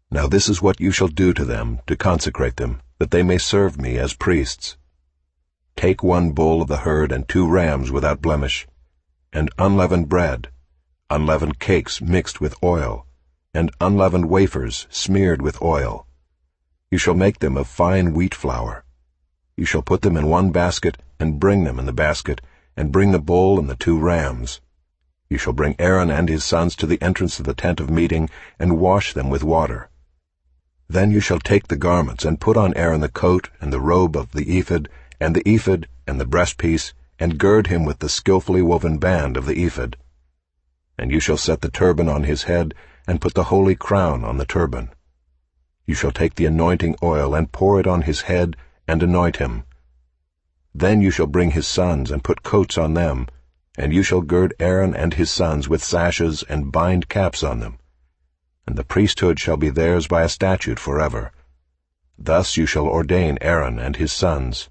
Now this is what you shall do to them to consecrate them, that they may serve me as priests. Take 1 bull of the herd and 2 rams without blemish, and unleavened bread, unleavened cakes mixed with oil, and unleavened wafers smeared with oil. You shall make them of fine wheat flour. You shall put them in 1 basket, and bring them in the basket, and bring the bull and the 2 rams. You shall bring Aaron and his sons to the entrance of the tent of meeting, and wash them with water. Then you shall take the garments, and put on Aaron the coat and the robe of the ephod, and the ephod and the breastpiece, and gird him with the skillfully woven band of the ephod. And you shall set the turban on his head, and put the holy crown on the turban. You shall take the anointing oil, and pour it on his head, and anoint him. Then you shall bring his sons, and put coats on them, and you shall gird Aaron and his sons with sashes, and bind caps on them. And the priesthood shall be theirs by a statute forever. Thus you shall ordain Aaron and his sons.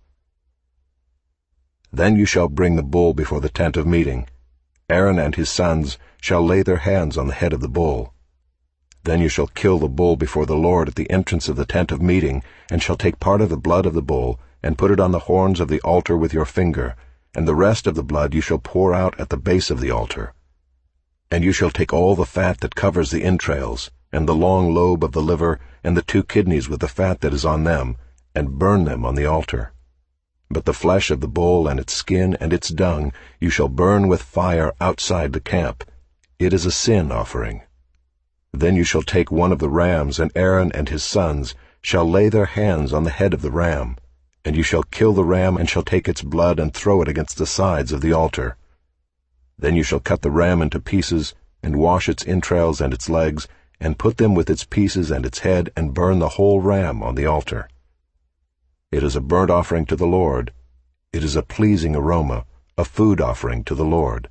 Then you shall bring the bull before the tent of meeting. Aaron and his sons shall lay their hands on the head of the bull. Then you shall kill the bull before the Lord at the entrance of the tent of meeting, and shall take part of the blood of the bull, and put it on the horns of the altar with your finger, and the rest of the blood you shall pour out at the base of the altar. And you shall take all the fat that covers the entrails, and the long lobe of the liver, and the 2 kidneys with the fat that is on them, and burn them on the altar. But the flesh of the bull and its skin and its dung you shall burn with fire outside the camp. It is a sin offering. Then you shall take 1 of the rams, and Aaron and his sons shall lay their hands on the head of the ram. And you shall kill the ram, and shall take its blood and throw it against the sides of the altar. Then you shall cut the ram into pieces, and wash its entrails and its legs, and put them with its pieces and its head, and burn the whole ram on the altar. It is a burnt offering to the Lord. It is a pleasing aroma, a food offering to the Lord.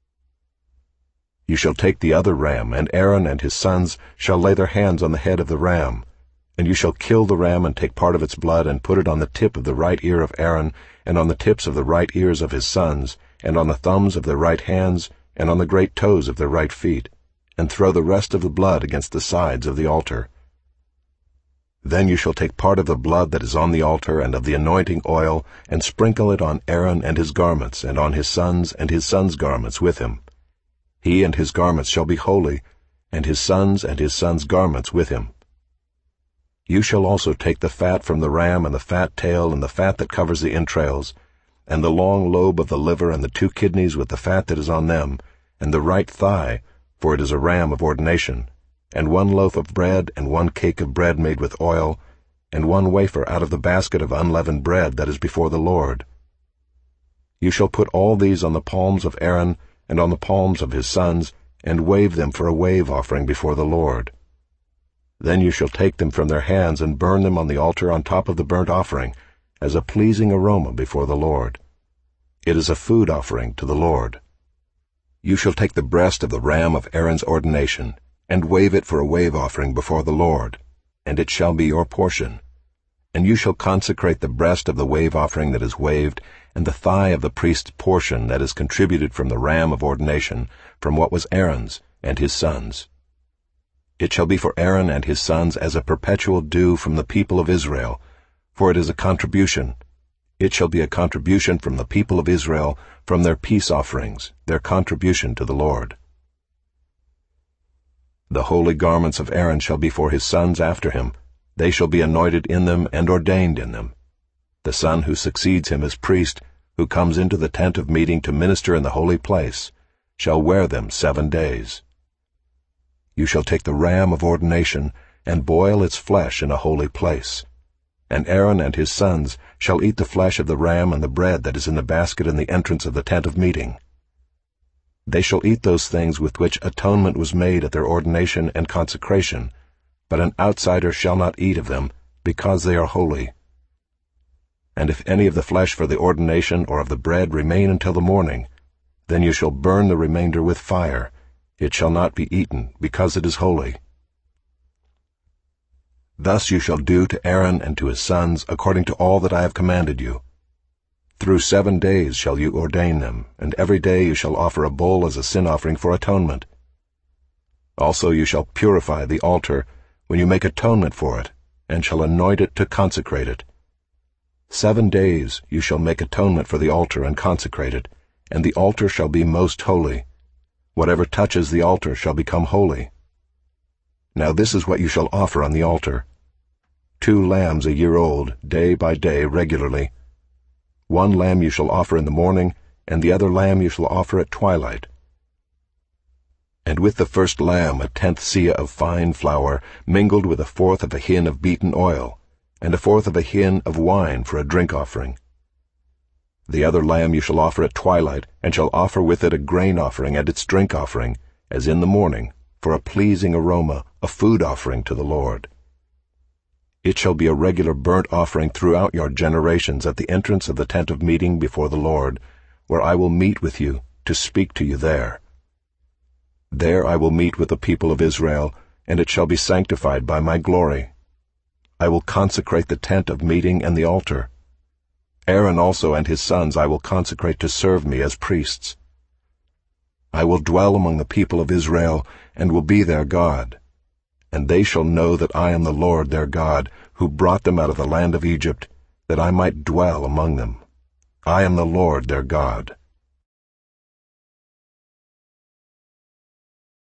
You shall take the other ram, and Aaron and his sons shall lay their hands on the head of the ram. And you shall kill the ram, and take part of its blood, and put it on the tip of the right ear of Aaron, and on the tips of the right ears of his sons, and on the thumbs of their right hands, and on the great toes of their right feet, and throw the rest of the blood against the sides of the altar. Then you shall take part of the blood that is on the altar and of the anointing oil, and sprinkle it on Aaron and his garments, and on his sons garments with him. He and his garments shall be holy, and his sons garments with him. You shall also take the fat from the ram, and the fat tail, and the fat that covers the entrails, and the long lobe of the liver, and the 2 kidneys with the fat that is on them, and the right thigh, for it is a ram of ordination, and 1 loaf of bread, and 1 cake of bread made with oil, and 1 wafer out of the basket of unleavened bread that is before the Lord. You shall put all these on the palms of Aaron, and on the palms of his sons, and wave them for a wave offering before the Lord. Then you shall take them from their hands, and burn them on the altar on top of the burnt offering, as a pleasing aroma before the Lord. It is a food offering to the Lord. You shall take the breast of the ram of Aaron's ordination, and wave it for a wave offering before the Lord, and it shall be your portion. And you shall consecrate the breast of the wave offering that is waved, and the thigh of the priest's portion that is contributed from the ram of ordination, from what was Aaron's and his sons. It shall be for Aaron and his sons as a perpetual due from the people of Israel, for it is a contribution. It shall be a contribution from the people of Israel, from their peace offerings, their contribution to the Lord. The holy garments of Aaron shall be for his sons after him. They shall be anointed in them and ordained in them. The son who succeeds him as priest, who comes into the tent of meeting to minister in the holy place, shall wear them 7 days. You shall take the ram of ordination, and boil its flesh in a holy place. And Aaron and his sons shall eat the flesh of the ram and the bread that is in the basket in the entrance of the tent of meeting. They shall eat those things with which atonement was made at their ordination and consecration, but an outsider shall not eat of them, because they are holy. And if any of the flesh for the ordination or of the bread remain until the morning, then you shall burn the remainder with fire. It shall not be eaten, because it is holy. Thus you shall do to Aaron and to his sons according to all that I have commanded you. Through 7 days shall you ordain them, and every day you shall offer a bull as a sin offering for atonement. Also you shall purify the altar, when you make atonement for it, and shall anoint it to consecrate it. 7 days you shall make atonement for the altar and consecrate it, and the altar shall be most holy. Whatever touches the altar shall become holy. Now this is what you shall offer on the altar: 2 lambs a year old, day by day regularly. 1 lamb you shall offer in the morning, and the other lamb you shall offer at twilight. And with the first lamb 1/10 seah of fine flour, mingled with 1/4 of a hin of beaten oil, and 1/4 of a hin of wine for a drink offering. The other lamb you shall offer at twilight, and shall offer with it a grain offering and its drink offering, as in the morning, for a pleasing aroma, a food offering to the Lord. It shall be a regular burnt offering throughout your generations at the entrance of the tent of meeting before the Lord, where I will meet with you to speak to you there. There I will meet with the people of Israel, and it shall be sanctified by my glory. I will consecrate the tent of meeting and the altar. Aaron also and his sons I will consecrate to serve me as priests. I will dwell among the people of Israel, and will be their God. And they shall know that I am the Lord their God, who brought them out of the land of Egypt, that I might dwell among them. I am the Lord their God.